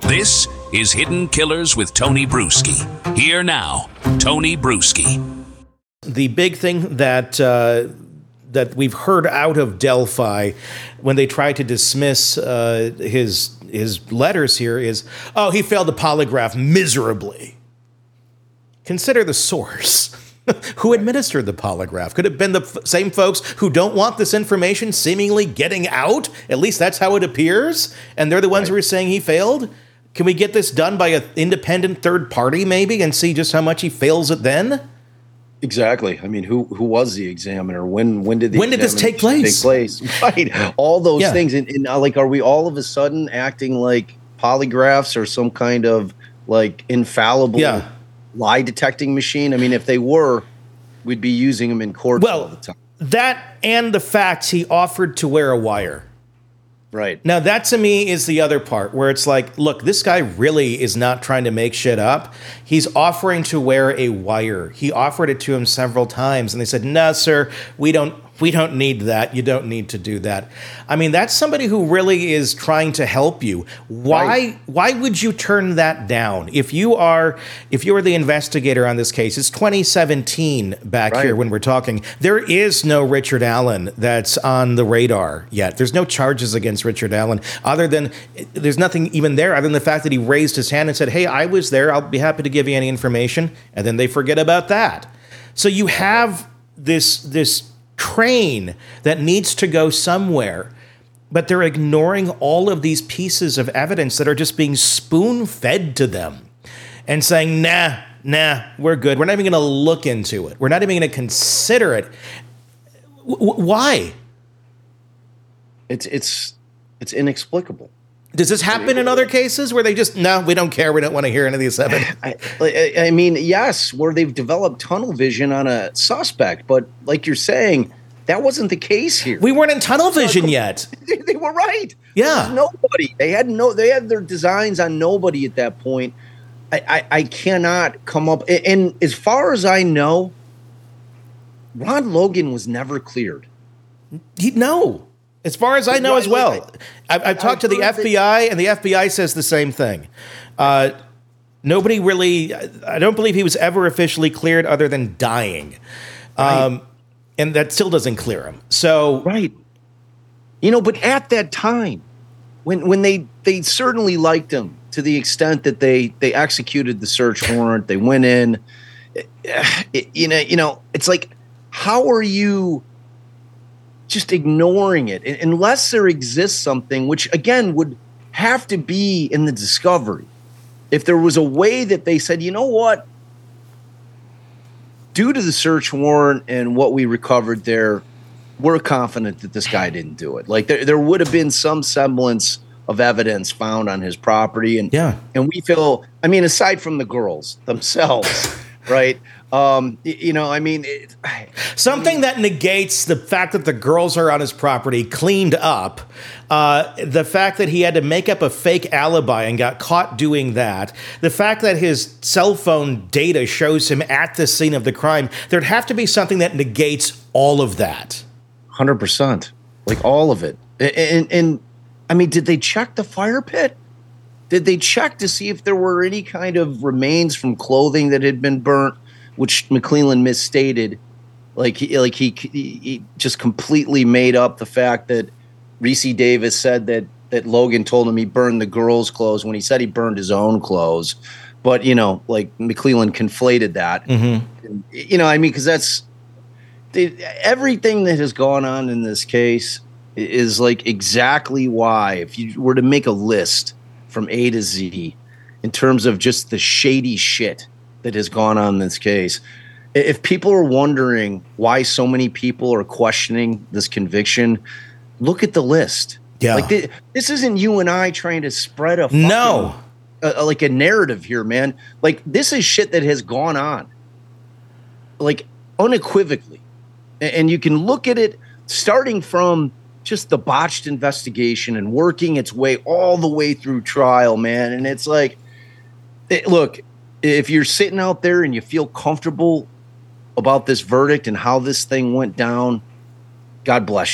This is Hidden Killers with Tony Bruschi. Here now, Tony Bruschi. The big thing that we've heard out of Delphi when they try to dismiss his letters here is, oh, he failed the polygraph miserably. Consider the source. Who administered the polygraph? Could it have been the same folks who don't want this information seemingly getting out? At least that's how it appears. And they're the ones who are saying he failed? Can we get this done by an independent third party maybe and see just how much he fails it then? Exactly. I mean, who was the examiner? When did this take place? Right. All those things. And like, are we all of a sudden acting like polygraphs or some kind of like infallible lie detecting machine? I mean, if they were, we'd be using them in court all the time. That and the fact he offered to wear a wire. Right. Now, that to me is the other part where it's like, look, this guy really is not trying to make shit up. He's offering to wear a wire. He offered it to him several times, and they said, no, sir, we don't need that. You don't need to do that. I mean, that's somebody who really is trying to help you. Why would you turn that down? If you are the investigator on this case, it's 2017 back here when we're talking. There is no Richard Allen that's on the radar yet. There's no charges against Richard Allen other than there's nothing even there other than the fact that he raised his hand and said, hey, I was there. I'll be happy to give you any information. And then they forget about that. So you have this train that needs to go somewhere, but they're ignoring all of these pieces of evidence that are just being spoon-fed to them and saying, nah, we're good. We're not even going to look into it. We're not even going to consider it. Why? It's inexplicable. Does this happen in other cases where they just, no, we don't care. We don't want to hear any of these evidence? I mean, yes, where they've developed tunnel vision on a suspect. But like you're saying, that wasn't the case here. We weren't in tunnel vision yet. They were right. Yeah. Nobody. They had their designs on nobody at that point. I cannot come up. And as far as I know, Ron Logan was never cleared. No. As far as I know as well. I've talked to the FBI, and the FBI says the same thing. Nobody really, I don't believe he was ever officially cleared other than dying. And that still doesn't clear him. So right. But at that time, when they certainly liked him to the extent that they executed the search warrant, they went in, it's like, how are you just ignoring it unless there exists something, which again would have to be in the discovery. If there was a way that they said, you know what, due to the search warrant and what we recovered there, we're confident that this guy didn't do it. Like there would have been some semblance of evidence found on his property. And we feel, I mean, aside from the girls themselves, right? Something that negates the fact that the girls are on his property cleaned up, the fact that he had to make up a fake alibi and got caught doing that, the fact that his cell phone data shows him at the scene of the crime, there'd have to be something that negates all of that. 100%. Like all of it. And I mean, did they check the fire pit? Did they check to see if there were any kind of remains from clothing that had been burnt? Which McClellan misstated, like he just completely made up the fact that Reese Davis said that Logan told him he burned the girls' clothes when he said he burned his own clothes. But like McClellan conflated that. Mm-hmm. Because that's everything that has gone on in this case is like exactly why, if you were to make a list from A to Z in terms of just the shady shit that has gone on in this case. If people are wondering why so many people are questioning this conviction, look at the list. Yeah. Like this isn't you and I trying to spread a like a narrative here, man. Like this is shit that has gone on like unequivocally. And you can look at it starting from just the botched investigation and working its way all the way through trial, man. And it's like, look, if you're sitting out there and you feel comfortable about this verdict and how this thing went down, God bless you.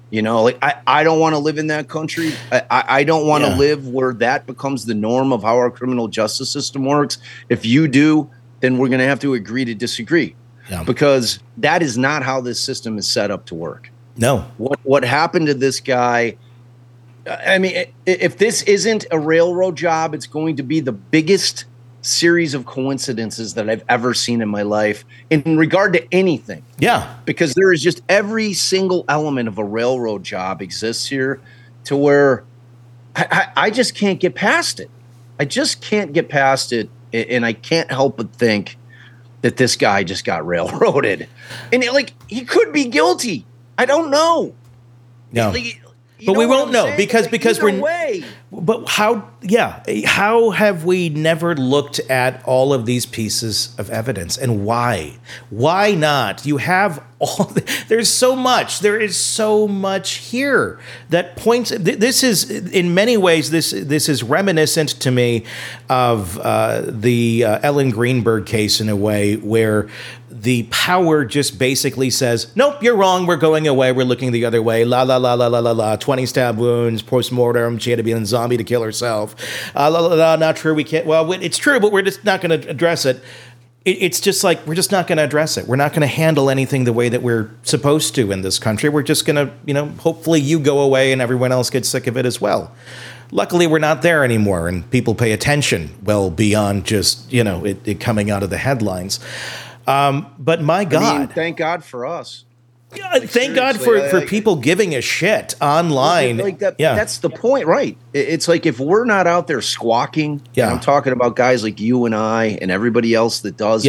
You know, like I don't want to live in that country. I don't want to live where that becomes the norm of how our criminal justice system works. If you do, then we're going to have to agree to disagree, because that is not how this system is set up to work. No. What happened to this guy? I mean, if this isn't a railroad job, it's going to be the biggest series of coincidences that I've ever seen in my life in regard to anything. Yeah. Because there is just every single element of a railroad job exists here, to where I just can't get past it. I just can't get past it. And I can't help but think that this guy just got railroaded. And he could be guilty. I don't know. No. But we won't know because we're way. But how have we never looked at all of these pieces of evidence, and why? Why not? You have there is so much here that points. This is in many ways this is reminiscent to me of the Ellen Greenberg case, in a way where the power just basically says, nope, you're wrong. We're going away. We're looking the other way. La, la, la, la, la, la, la. 20 stab wounds, post-mortem. She had to be a zombie to kill herself. La, la, la, not true. We can't. Well, it's true, but we're just not going to address it. It's just like, we're just not going to address it. We're not going to handle anything the way that we're supposed to in this country. We're just going to, hopefully you go away and everyone else gets sick of it as well. Luckily, we're not there anymore, and people pay attention well beyond just, it coming out of the headlines. But my God, thank God for us. Yeah, thank God for people giving a shit online. That's the point, right? It's like, if we're not out there squawking, and I'm talking about guys like you and I and everybody else that does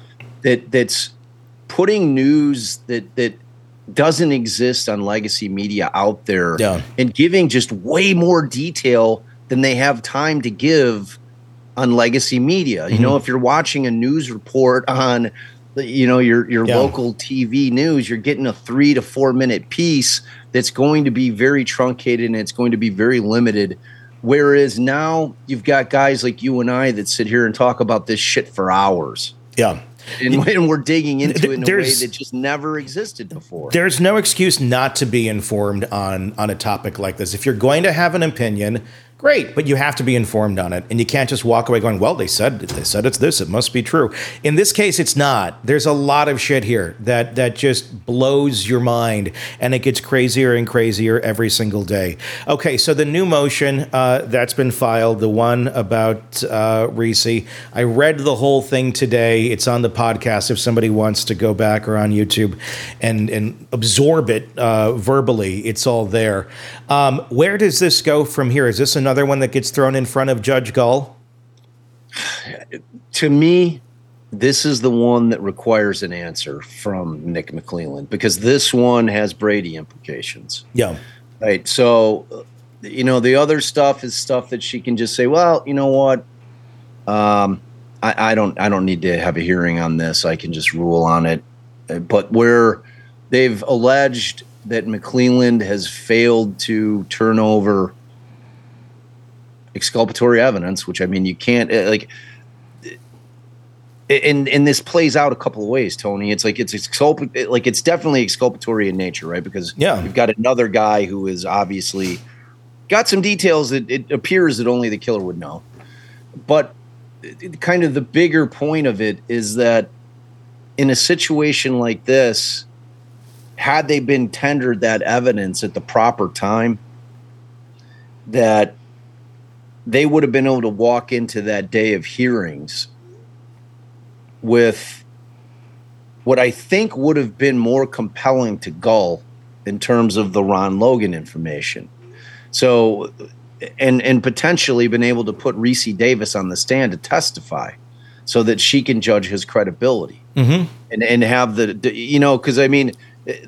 that's putting news that doesn't exist on legacy media out there, and giving just way more detail than they have time to give on legacy media. You know, if you're watching a news report on your local TV news, you're getting a 3 to 4 minute piece that's going to be very truncated and it's going to be very limited. Whereas now you've got guys like you and I that sit here and talk about this shit for hours. Yeah. And we're digging into it in a way that just never existed before. There's no excuse not to be informed on a topic like this. If you're going to have an opinion, great, but you have to be informed on it, and you can't just walk away going, well, they said it's this, it must be true. In this case, it's not. There's a lot of shit here that just blows your mind, and it gets crazier and crazier every single day. Okay, so the new motion that's been filed, the one about Reese, I read the whole thing today. It's on the podcast if somebody wants to go back, or on YouTube and absorb it verbally. It's all there. Where does this go from here? Is this another one that gets thrown in front of Judge Gull? To me, this is the one that requires an answer from Nick McClelland, because this one has Brady implications. Yeah. Right. So, the other stuff is stuff that she can just say, well, you know what? I don't need to have a hearing on this. I can just rule on it. But where they've alleged that McClelland has failed to turn over exculpatory evidence, which, I mean, you can't and this plays out a couple of ways, Tony. It's like it's definitely exculpatory in nature, right? Because you've got another guy who is obviously got some details that it appears that only the killer would know. But kind of the bigger point of it is that in a situation like this, had they been tendered that evidence at the proper time, that they would have been able to walk into that day of hearings with what I think would have been more compelling to Gull in terms of the Ron Logan information. So, and potentially been able to put Reese Davis on the stand to testify so that she can judge his credibility and have because I mean,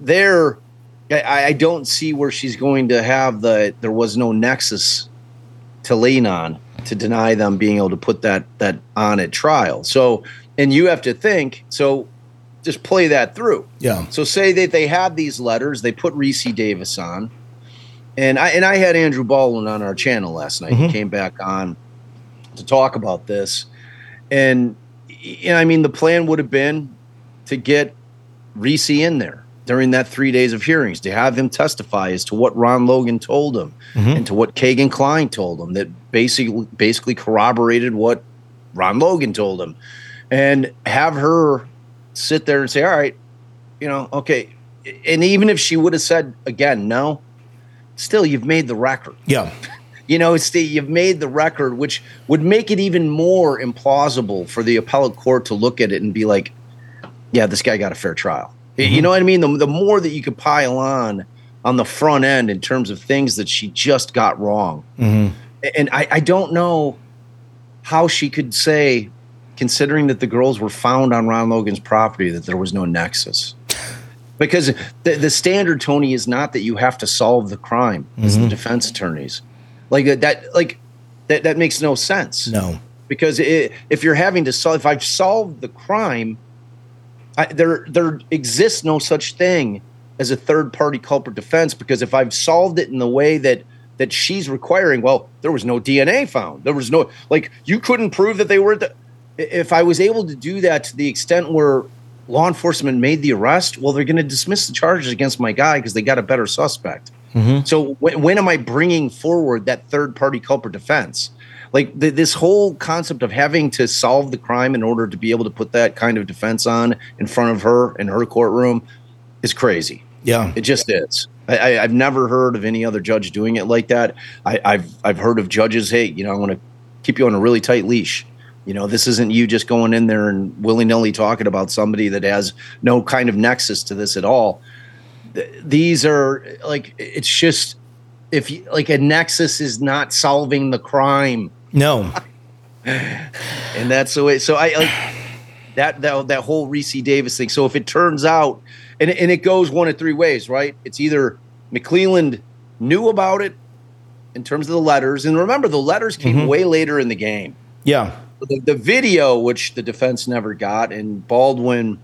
I don't see where she's going to have there was no nexus to lean on to deny them being able to put that on at trial. So, and you have to think, so just play that through. Yeah. So say that they had these letters, they put Reese Davis on, and I had Andrew Baldwin on our channel last night. He came back on to talk about this. And I mean, the plan would have been to get Reese in there during that 3 days of hearings, to have him testify as to what Ron Logan told him and to what Kagan Klein told him that basically corroborated what Ron Logan told him, and have her sit there and say, all right, okay. And even if she would have said again, no, still you've made the record. Yeah. You've made the record, which would make it even more implausible for the appellate court to look at it and be like, yeah, this guy got a fair trial. You know what I mean? The more that you could pile on the front end in terms of things that she just got wrong. And I don't know how she could say, considering that the girls were found on Ron Logan's property, that there was no nexus. Because the standard, Tony, is not that you have to solve the crime as the defense attorneys. That makes no sense. No. Because if you're having to solve, if I've solved the crime, there exists no such thing as a third-party culprit defense, because if I've solved it in the way that she's requiring, well, there was no DNA found. There was no, you couldn't prove that they were if I was able to do that to the extent where law enforcement made the arrest, well, they're going to dismiss the charges against my guy because they got a better suspect. So when am I bringing forward that third-party culprit defense? This whole concept of having to solve the crime in order to be able to put that kind of defense on in front of her in her courtroom is crazy. Yeah, it just is. I've never heard of any other judge doing it like that. I've heard of judges, hey, I want to keep you on a really tight leash. This isn't you just going in there and willy-nilly talking about somebody that has no kind of nexus to this at all. These are it's just, if you, a nexus is not solving the crime. No. And that's the way. So that whole Reese Davis thing. So if it turns out, and it goes one of three ways, right? It's either McClelland knew about it in terms of the letters. And remember, the letters came way later in the game. Yeah. The video, which the defense never got, and Baldwin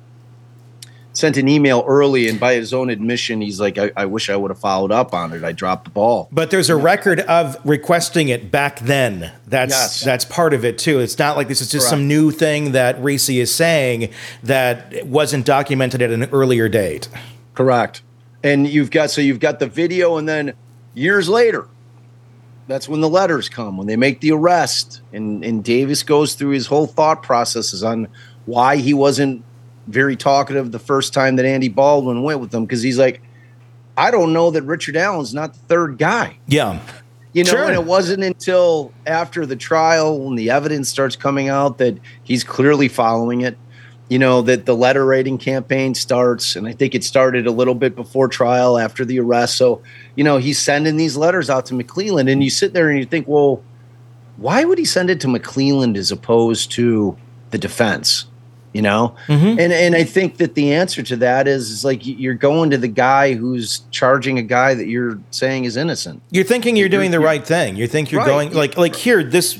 sent an email early, and by his own admission, he's like, I wish I would have followed up on it. I dropped the ball. But there's a record of requesting it back then. That's part of it, too. It's not like this is just some new thing that Reese is saying that wasn't documented at an earlier date. Correct. And you've got the video, and then years later, that's when the letters come, when they make the arrest, and Davis goes through his whole thought processes on why he wasn't very talkative the first time that Andy Baldwin went with them, because he's like, I don't know that Richard Allen's not the third guy. Yeah. Sure. And it wasn't until after the trial, when the evidence starts coming out that he's clearly following it, that the letter writing campaign starts. And I think it started a little bit before trial, after the arrest. So, he's sending these letters out to McClelland, and you sit there and you think, well, why would he send it to McClelland as opposed to the defense? And I think that the answer to that is you're going to the guy who's charging a guy that you're saying is innocent. You're thinking you're doing the right thing. You think you're going here. This.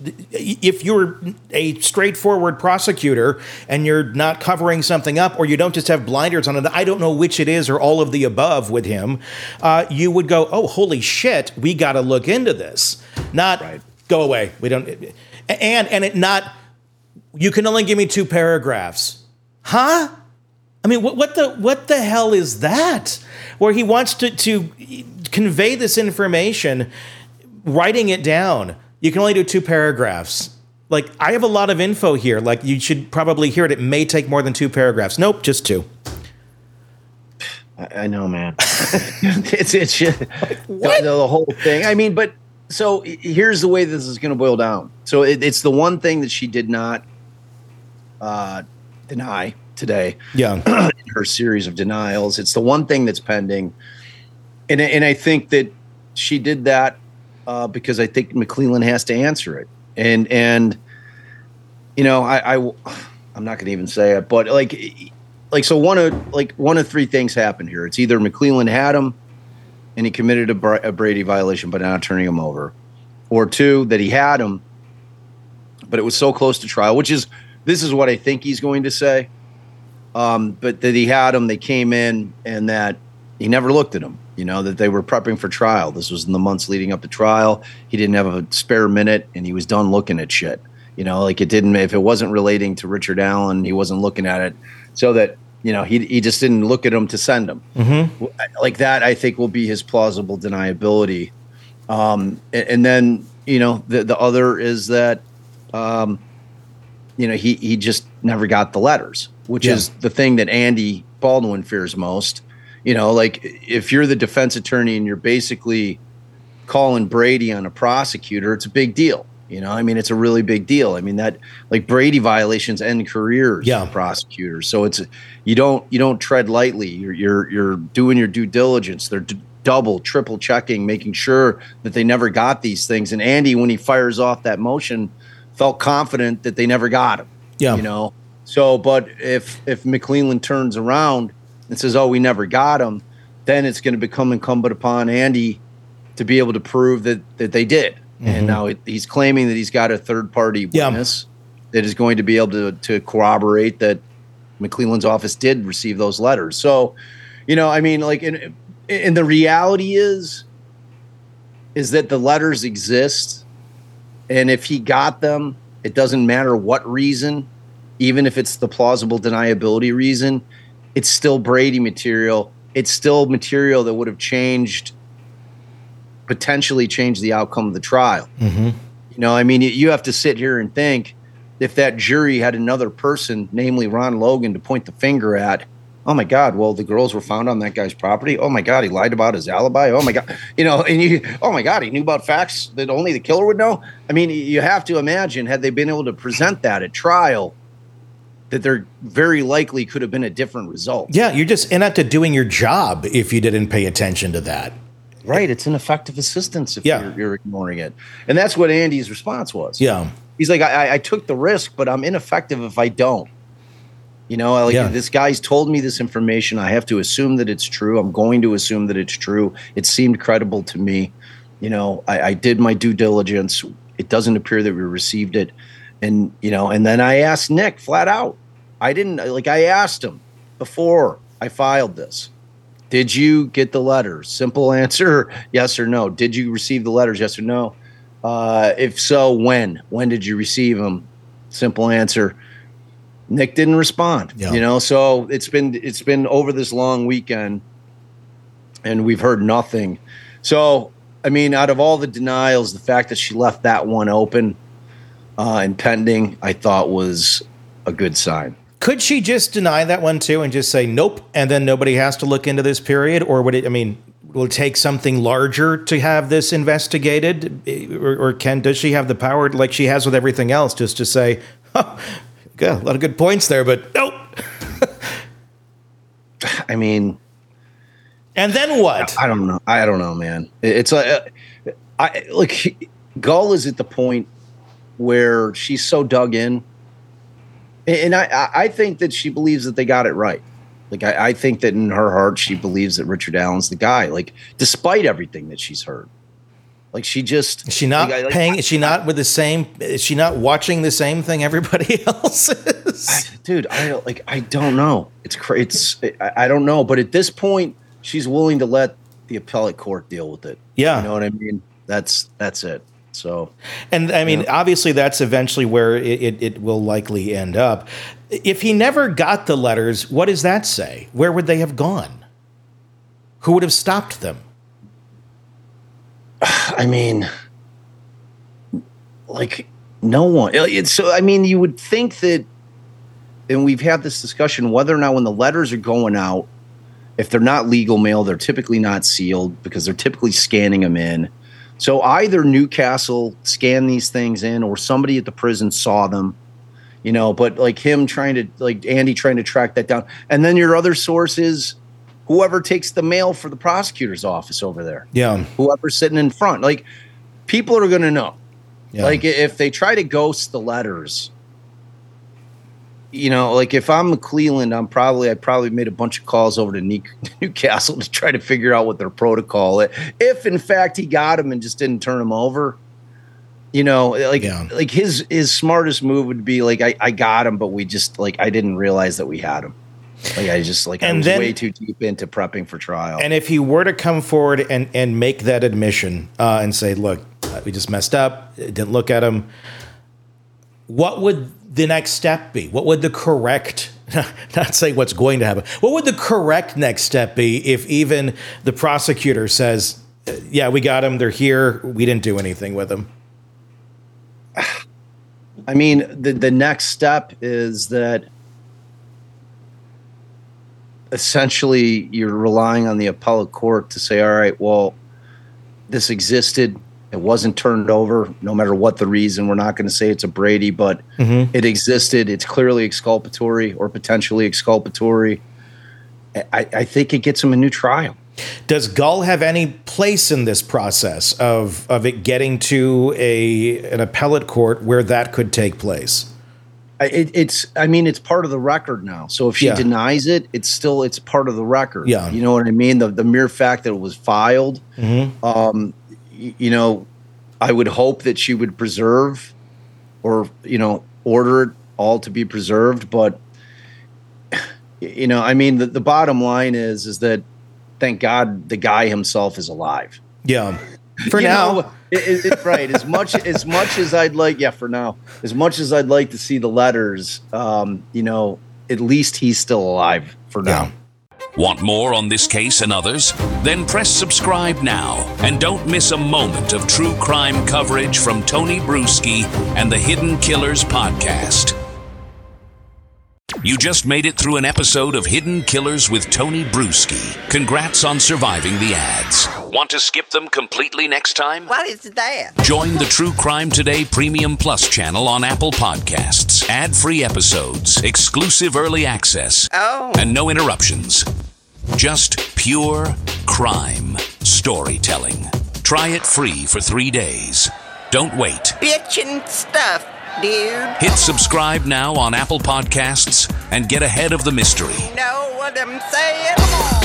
If you're a straightforward prosecutor and you're not covering something up, or you don't just have blinders on it, I don't know which it is, or all of the above with him. You would go, oh, holy shit, we got to look into this. Not go away. We don't. And it not. You can only give me 2 paragraphs. Huh? I mean, what the hell is that? Where he wants to convey this information, writing it down. You can only do 2 paragraphs. I have a lot of info here. You should probably hear it. It may take more than 2 paragraphs. Nope, just 2. I know, man. it's just, the whole thing. I mean, but so here's the way this is going to boil down. So it's the one thing that she did not deny today. Yeah. In her series of denials. It's the one thing that's pending. And I think that she did that because I think McClelland has to answer it. And I'm not going to even say it, but so one of 3 things happened here. It's either McClelland had him and he committed a Brady violation by not turning him over, or 2, that he had him, but it was so close to trial, this is what I think he's going to say. But that he had him, they came in, and that he never looked at him, that they were prepping for trial. This was in the months leading up to trial. He didn't have a spare minute, and he was done looking at shit. It didn't, if it wasn't relating to Richard Allen, he wasn't looking at it. So that he just didn't look at them to send them. Like that, I think will be his plausible deniability. And then, the other is that, he just never got the letters, which is the thing that Andy Baldwin fears most. Like if you're the defense attorney and you're basically calling Brady on a prosecutor, it's a big deal. It's a really big deal. That like Brady violations end careers for prosecutors. So it's you don't tread lightly. You're doing your due diligence. They're double, triple checking, making sure that they never got these things. And Andy, when he fires off that motion, felt confident that they never got him. Yeah. So, but if McClelland turns around and says, "Oh, we never got him," then it's going to become incumbent upon Andy to be able to prove that they did. And now he's claiming that he's got a third-party witness that is going to be able to corroborate that McClelland's office did receive those letters. So, and the reality is that the letters exist, and if he got them, it doesn't matter what reason, even if it's the plausible deniability reason, it's still Brady material. It's still material that would have potentially change the outcome of the trial. You have to sit here and think, if that jury had another person, namely Ron Logan, to point the finger at, oh my God, well, the girls were found on that guy's property. Oh my God, he lied about his alibi. Oh my God, oh my God, he knew about facts that only the killer would know. You have to imagine, had they been able to present that at trial, that there very likely could have been a different result. Yeah, you're just inept doing your job if you didn't pay attention to that. Right, it's ineffective assistance if you're ignoring it. And that's what Andy's response was. Yeah. He's like, I took the risk, but I'm ineffective if I don't. This guy's told me this information. I have to assume that it's true. I'm going to assume that it's true. It seemed credible to me. I did my due diligence. It doesn't appear that we received it. And, and then I asked Nick flat out. I asked him before I filed this. Did you get the letters? Simple answer, yes or no. Did you receive the letters? Yes or no. If so, when? When did you receive them? Simple answer. Nick didn't respond. Yeah. So it's been over this long weekend, and we've heard nothing. So out of all the denials, the fact that she left that one open and pending, I thought was a good sign. Could she just deny that one too and just say nope, and then nobody has to look into this period? Or would it, will it take something larger to have this investigated? Or does she have the power, like she has with everything else, just to say, oh, got a lot of good points there, but nope. And then what? I don't know, man. It's like, Gull is at the point where she's so dug in. And I think that she believes that they got it right. Like, I think that in her heart, she believes that Richard Allen's the guy, like, despite everything that she's heard. Like, she just... Is she not paying... Is she not with the same... Is she not watching the same thing everybody else is? Dude, I don't know. I don't know. But at this point, she's willing to let the appellate court deal with it. Yeah. You know what I mean? That's it. So, and obviously that's eventually where it will likely end up. If he never got the letters, what does that say? Where would they have gone? Who would have stopped them? No one. You would think that, and we've had this discussion, whether or not when the letters are going out, if they're not legal mail, they're typically not sealed because they're typically scanning them in. So either Newcastle scanned these things in or somebody at the prison saw them, but like Andy trying to track that down. And then your other source is whoever takes the mail for the prosecutor's office over there. Yeah. Whoever's sitting in front. Like, people are going to know. Yeah. Like, if they try to ghost the letters, like if I'm McClelland, I probably made a bunch of calls over to Newcastle to try to figure out what their protocol is. If in fact he got him and just didn't turn him over, like his smartest move would be like, I got him, but we just I didn't realize that we had him. I was way too deep into prepping for trial. And if he were to come forward and make that admission and say, look, we just messed up, didn't look at him, what would the next step be? What would the correct not saying what's going to happen. What would the correct next step be if even the prosecutor says, yeah, we got them, they're here, we didn't do anything with them? I mean, the next step is that essentially you're relying on the appellate court to say, all right, well, this existed. It wasn't turned over, no matter what the reason. We're not going to say it's a Brady, but it existed. It's clearly exculpatory or potentially exculpatory. I think it gets him a new trial. Does Gull have any place in this process of it getting to an appellate court where that could take place? It's part of the record now. So if she denies it, it's part of the record. Yeah. You know what I mean? The mere fact that it was filed, I would hope that she would preserve or, order it all to be preserved. But, the bottom line is that thank God the guy himself is alive. Yeah. For now. Right. As much as I'd like, for now, as much as I'd like to see the letters, at least he's still alive for now. Want more on this case and others? Then press subscribe now and don't miss a moment of true crime coverage from Tony Bruschi and the Hidden Killers podcast. You just made it through an episode of Hidden Killers with Tony Bruschi. Congrats on surviving the ads. Want to skip them completely next time? What is that? Join the True Crime Today Premium Plus channel on Apple Podcasts. Ad-free episodes, exclusive early access, and no interruptions. Just pure crime storytelling. Try it free for 3 days. Don't wait. Bitchin' stuff, dude. Hit subscribe now on Apple Podcasts and get ahead of the mystery. Know what I'm saying?